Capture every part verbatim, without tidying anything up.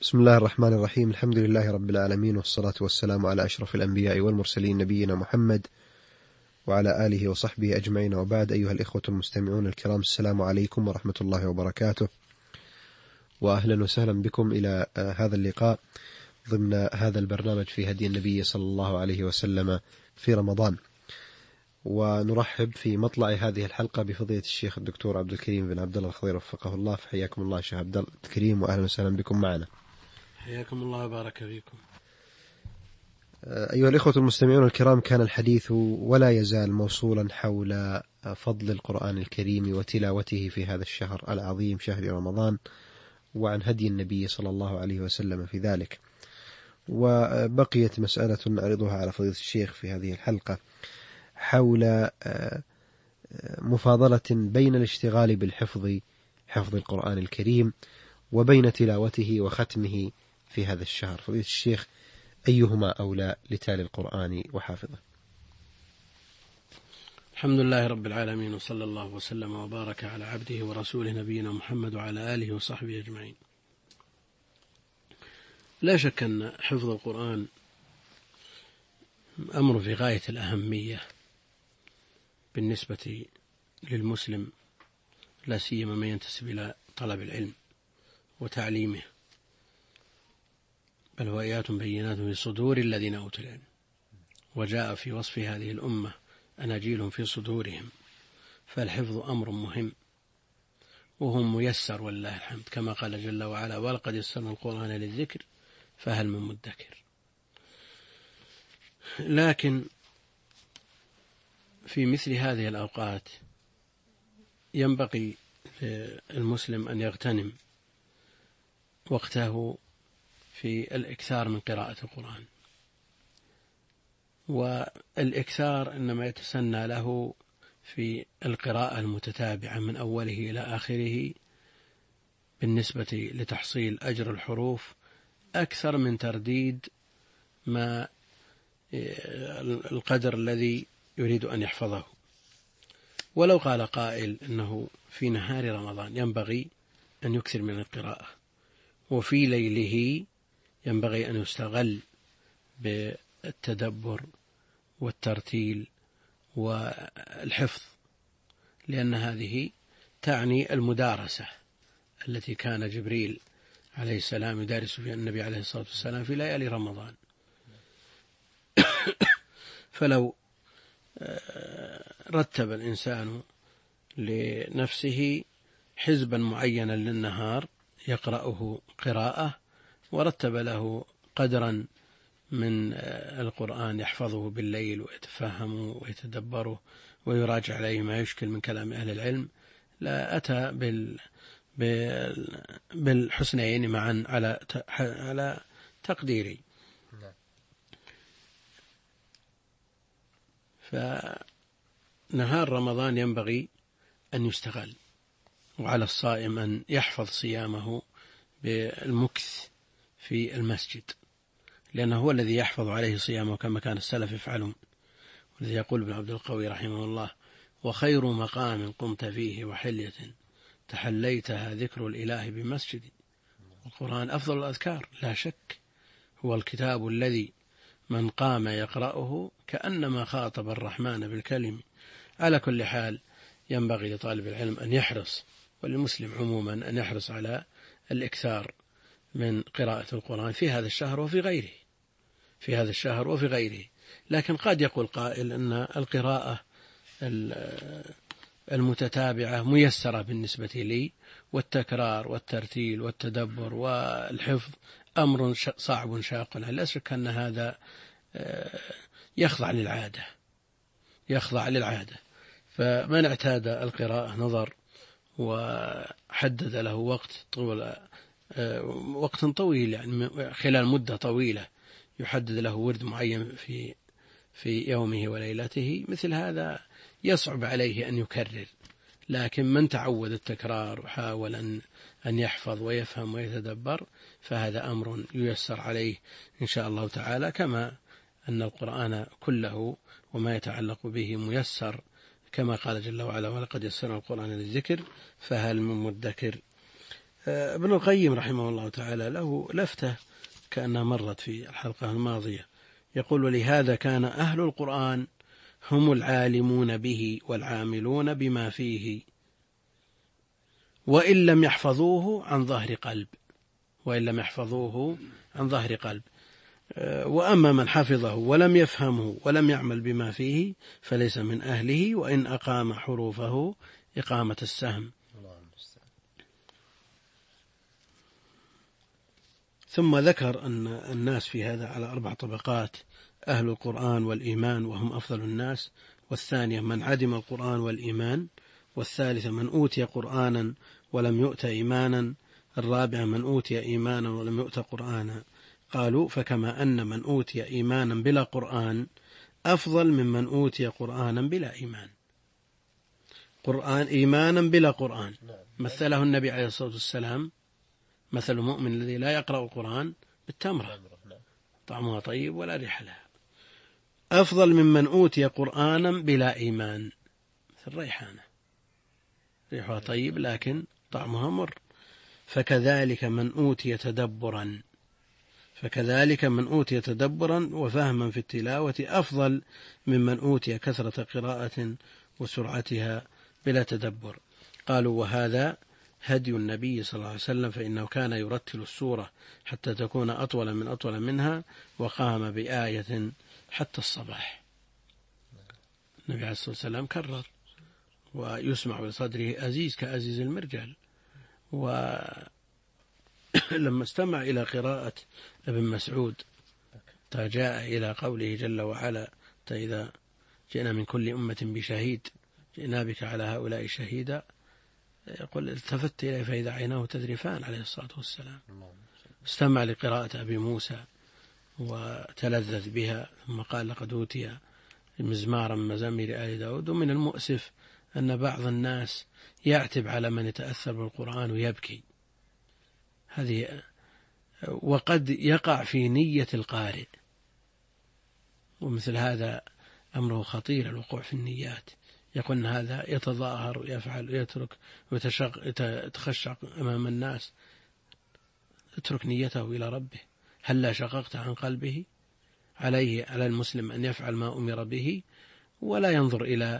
بسم الله الرحمن الرحيم. الحمد لله رب العالمين، والصلاة والسلام على أشرف الأنبياء والمرسلين نبينا محمد وعلى آله وصحبه أجمعين، وبعد. أيها الإخوة المستمعون الكرام، السلام عليكم ورحمة الله وبركاته، وأهلا وسهلا بكم إلى هذا اللقاء ضمن هذا البرنامج في هدي النبي صلى الله عليه وسلم في رمضان. ونرحب في مطلع هذه الحلقة بفضيلة الشيخ الدكتور عبد الكريم بن عبد الله الخضير وفقه الله. فحياكم الله شيخ عبد الكريم، وأهلا وسهلا بكم معنا. حياكم الله وبارك فيكم. أيها الإخوة المستمعون الكرام، كان الحديث ولا يزال موصولا حول فضل القرآن الكريم وتلاوته في هذا الشهر العظيم شهر رمضان، وعن هدي النبي صلى الله عليه وسلم في ذلك. وبقيت مسألة نعرضها على فضيلة الشيخ في هذه الحلقة حول مفاضلة بين الاشتغال بالحفظ حفظ القرآن الكريم وبين تلاوته وختمه في هذا الشهر. فضيلة الشيخ، أيهما أولى لتالي القرآن وحافظه؟ الحمد لله رب العالمين، وصلى الله وسلم وبارك على عبده ورسوله نبينا محمد وعلى آله وصحبه أجمعين. لا شك أن حفظ القرآن أمر في غاية الأهمية بالنسبة للمسلم، لا سيما من ينتسب إلى طلب العلم وتعليمه، بل هو آيات بينات في صدور الذين أوتوا العلم، وجاء في وصف هذه الأمة أناجيل في صدورهم. فالحفظ أمر مهم وهو ميسر والله الحمد، كما قال جل وعلا: ولقد يسرنا القرآن للذكر فهل من مدكر. لكن في مثل هذه الأوقات ينبغي المسلم أن يغتنم وقته في الإكثار من قراءة القرآن، والإكثار إنما يتسنى له في القراءة المتتابعة من أوله إلى آخره بالنسبة لتحصيل أجر الحروف، أكثر من ترديد ما القدر الذي يريد أن يحفظه. ولو قال قائل إنه في نهار رمضان ينبغي أن يكثر من القراءة، وفي ليله ينبغي أن يستغل بالتدبر والترتيل والحفظ، لأن هذه تعني المدارسة التي كان جبريل عليه السلام يدارس فيها النبي عليه الصلاة والسلام في ليالي رمضان. فلو رتب الإنسان لنفسه حزبا معينا للنهار يقرأه قراءة، ورتب له قدرا من القرآن يحفظه بالليل ويتفهمه ويتدبره ويراجع عليه ما يشكل من كلام أهل العلم، لا أتى بال بالحسنين معا على على تقديري. فنهار رمضان ينبغي أن يستغل، وعلى الصائم أن يحفظ صيامه بالمكث في المسجد، لأنه هو الذي يحفظ عليه صيامه كما كان السلف يفعلون. والذي يقول ابن عبد القوي رحمه الله: وخير مقام قمت فيه وحلية تحليتها ذكر الإله بمسجد. القرآن أفضل الأذكار لا شك، هو الكتاب الذي من قام يقرأه كأنما خاطب الرحمن بالكلم. على كل حال ينبغي لطالب العلم أن يحرص، وللمسلم عموما أن يحرص على الإكثار من قراءة القرآن في هذا الشهر وفي غيره في هذا الشهر وفي غيره. لكن قد يقول قائل أن القراءة المتتابعة ميسرة بالنسبة لي، والتكرار والترتيل والتدبر والحفظ أمر صعب شاق. لا شك أن هذا يخضع للعادة يخضع للعادة فمن اعتاد القراءة نظر وحدد له وقت طول وقت طويل، يعني خلال مدة طويلة يحدد له ورد معين في في يومه وليلته، مثل هذا يصعب عليه أن يكرر. لكن من تعود التكرار وحاول أن أن يحفظ ويفهم ويتدبر فهذا أمر ييسر عليه إن شاء الله تعالى، كما أن القرآن كله وما يتعلق به ميسر، كما قال جل وعلا: ولقد يسرنا القرآن للذكر فهل من مدكر. ابن القيم رحمه الله تعالى له لفتة كأنها مرت في الحلقة الماضية، يقول: ولهذا كان أهل القرآن هم العالمون به والعاملون بما فيه وإن لم يحفظوه عن ظهر قلب وإن لم يحفظوه عن ظهر قلب وأما من حفظه ولم يفهمه ولم يعمل بما فيه فليس من أهله وإن أقام حروفه إقامة السهم. ثم ذكر أن الناس في هذا على أربع طبقات: أهل القرآن والإيمان وهم أفضل الناس، والثانية من عدم القرآن والإيمان، والثالثة من أوتي قرآنا ولم يؤت إيمانا، الرابعة من أوتي إيمانا ولم يؤت قرآنا. قالوا: فكما أن من أوتي إيمانا بلا قرآن أفضل ممن أوتي قرآنا بلا إيمان. قرآن إيمانا بلا قرآن مثله النبي عليه الصلاة والسلام مثل المؤمن الذي لا يقرأ القرآن بالتمرة طعمها طيب ولا ريح لها، أفضل ممن أوتي قرآنا بلا إيمان مثل الريحانة ريحها طيب لكن طعمها مر. فكذلك من أوتي تدبرا فكذلك من أوتي تدبرا وفهما في التلاوة أفضل ممن أوتي كثرة قراءة وسرعتها بلا تدبر. قالوا: وهذا هدي النبي صلى الله عليه وسلم، فإنه كان يرتل السورة حتى تكون أطول من أطول منها، وقام بآية حتى الصباح. النبي عليه الصلاة والسلام كرر ويسمع بصدره أزيز كأزيز المرجل. ولما استمع إلى قراءة ابن مسعود جاء إلى قوله جل وعلا: إذا جئنا من كل أمة بشهيد جئنا بك على هؤلاء شهيدا، يقول: التفت إليه فإذا عيناه تذرفان عليه الصلاة والسلام. استمع لقراءة أبي موسى وتلذذ بها، ثم قال: لقد أوتي مزمارا مزامير آل داود. ومن المؤسف أن بعض الناس يعتب على من يتأثر بالقرآن ويبكي، هذه وقد يقع في نية القارئ، ومثل هذا أمره خطير الوقوع في النيات. يقول أن هذا يتظاهر ويفعل ويترك ويتخشع أمام الناس. اترك نيته إلى ربه. هل لا شققت عن قلبه؟ عليه على المسلم أن يفعل ما أمر به ولا ينظر إلى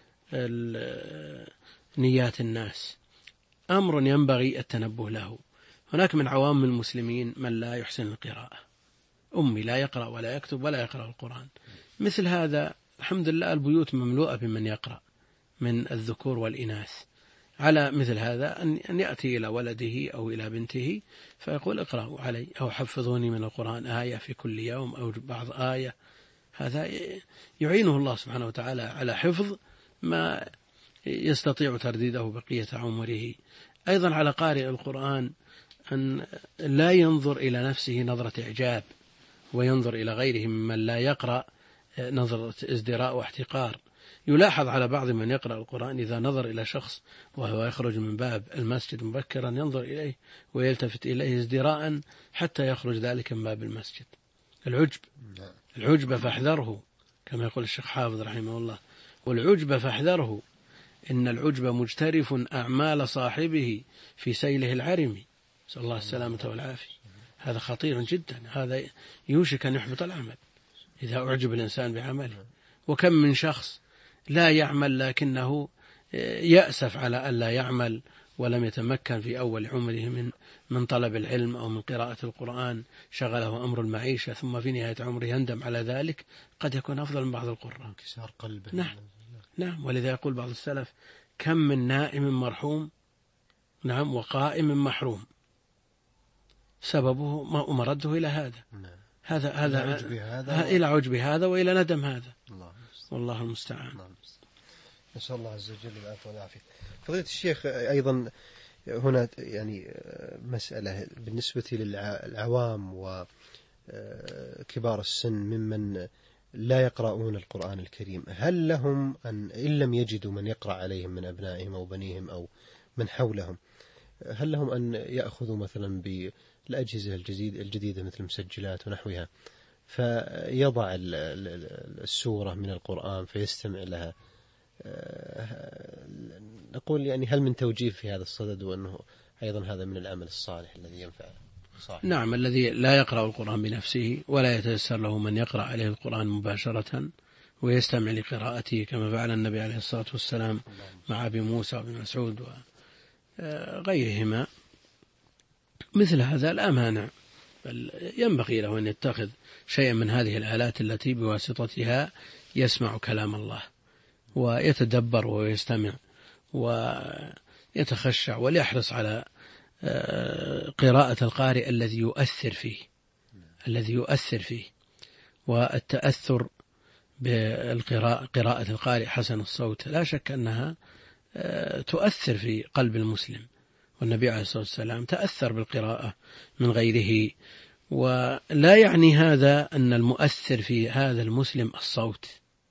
نيات الناس. أمر ينبغي التنبه له. هناك من عوام المسلمين من لا يحسن القراءة، أمي لا يقرأ ولا يكتب ولا يقرأ القرآن. مثل هذا الحمد لله البيوت مملوءة بمن يقرأ من الذكور والإناث. على مثل هذا أن يأتي إلى ولده أو إلى بنته فيقول: اقرأوا علي أو حفظوني من القرآن آية في كل يوم أو بعض آية. هذا يعينه الله سبحانه وتعالى على حفظ ما يستطيع ترديده بقية عمره. أيضا على قارئ القرآن أن لا ينظر إلى نفسه نظرة إعجاب وينظر إلى غيره ممن لا يقرأ نظرة ازدراء واحتقار. يلاحظ على بعض من يقرأ القرآن إذا نظر إلى شخص وهو يخرج من باب المسجد مبكرا ينظر إليه ويلتفت إليه ازدراء حتى يخرج ذلك من باب المسجد. العجب العجب فاحذره، كما يقول الشيخ حافظ رحمه الله: والعجب فاحذره إن العجب مجترف أعمال صاحبه في سيله العرمي، نسأل الله السلامة والعافية. هذا خطير جدا، هذا يوشك أن يحبط العمل إذا أعجب الإنسان بعمله. وكم من شخص لا يعمل لكنه يأسف على أن لا يعمل ولم يتمكن في أول عمره من من طلب العلم أو من قراءة القرآن، شغله أمر المعيشة، ثم في نهاية عمره يندم على ذلك. قد يكون أفضل من بعض القراء. انكسار قلبه. نعم نعم. ولذا يقول بعض السلف: كم من نائم مرحوم نعم وقائم محروم، سببه ما مرده إلى هذا. نعم. هذا هذا إلى عجب هذا, إلى عجب هذا وإلى ندم هذا. الله والله المستعان. نسأل الله عز وجل العفو والعافية. فضيلة الشيخ، أيضا هنا يعني مسألة بالنسبة للعوام وكبار السن ممن لا يقرؤون القرآن الكريم، هل لهم أن إن لم يجدوا من يقرأ عليهم من أبنائهم أو بنيهم أو من حولهم، هل لهم أن يأخذوا مثلا بالأجهزة الجديدة مثل المسجلات ونحوها فيضع السورة من القرآن فيستمع لها؟ نقول يعني هل من توجيه في هذا الصدد، وأنه أيضا هذا من العمل الصالح الذي ينفع صاحبه. نعم، الذي لا يقرأ القرآن بنفسه ولا يتيسر له من يقرأ عليه القرآن مباشرة ويستمع لقراءته كما فعل النبي عليه الصلاة والسلام مع أبي موسى وابن مسعود وغيرهما، مثل هذا لا مانع، بل ينبغي له أن يتخذ شيئا من هذه الآلات التي بواسطتها يسمع كلام الله ويتدبر ويستمع ويتخشع، وليحرص على قراءة القارئ الذي يؤثر فيه الذي يؤثر فيه والتأثر بالقراءة قراءة القارئ حسن الصوت لا شك أنها تؤثر في قلب المسلم، والنبي عليه الصلاة والسلام تأثر بالقراءة من غيره. ولا يعني هذا أن المؤثر في هذا المسلم الصوت،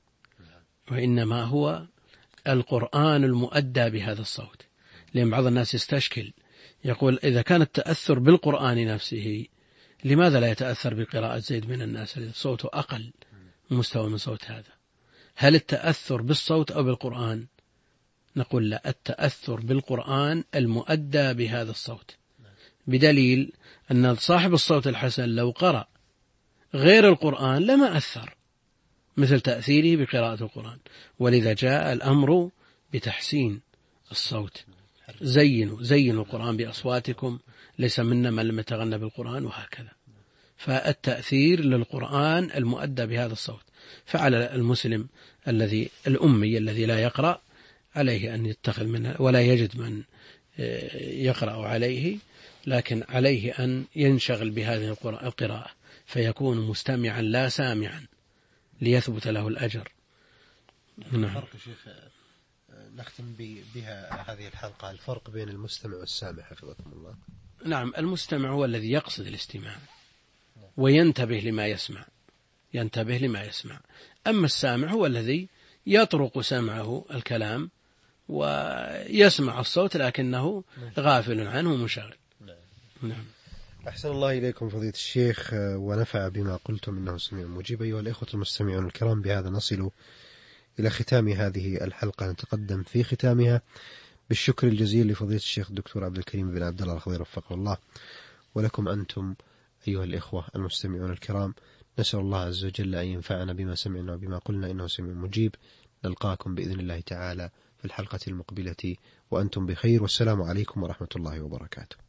وإنما هو القرآن المؤدى بهذا الصوت، لأن بعض الناس يستشكل يقول إذا كان التأثر بالقرآن نفسه لماذا لا يتأثر بقراءة زيد من الناس الذي صوته أقل مستوى من صوت هذا؟ هل التأثر بالصوت أو بالقرآن؟ نقول لا، التأثر بالقرآن المؤدى بهذا الصوت، بدليل أن صاحب الصوت الحسن لو قرأ غير القرآن لما أثر مثل تأثيره بقراءة القرآن. ولذا جاء الأمر بتحسين الصوت، زينوا زينوا القرآن بأصواتكم، ليس منا من لم يتغنى بالقرآن، وهكذا. فالتأثير للقرآن المؤدى بهذا الصوت، فعلى المسلم الذي الأمي الذي لا يقرأ عليه أن يتخذ منها ولا يجد من يقرأ عليه، لكن عليه أن ينشغل بهذه القراءة فيكون مستمعا لا سامعا ليثبت له الأجر. نعم. الفرق شيخ نختم بها هذه الحلقة، الفرق بين المستمع والسامع حفظكم الله. نعم، المستمع هو الذي يقصد الاستماع وينتبه لما يسمع ينتبه لما يسمع أما السامع هو الذي يطرق سمعه الكلام ويسمع الصوت لكنه غافل عنه منشغل. نعم. أحسن الله إليكم فضيلة الشيخ ونفع بما قلتم إنه سميع مجيب. أيها الإخوة المستمعون الكرام، بهذا نصل إلى ختام هذه الحلقة. نتقدم في ختامها بالشكر الجزيل لفضيلة الشيخ الدكتور عبد الكريم بن عبد الله الخضير وفقه الله، ولكم أنتم أيها الإخوة المستمعون الكرام. نسأل الله عز وجل أن ينفعنا بما سمعنا وبما قلنا إنه سميع مجيب. نلقاكم بإذن الله تعالى في الحلقة المقبلة وأنتم بخير، والسلام عليكم ورحمة الله وبركاته.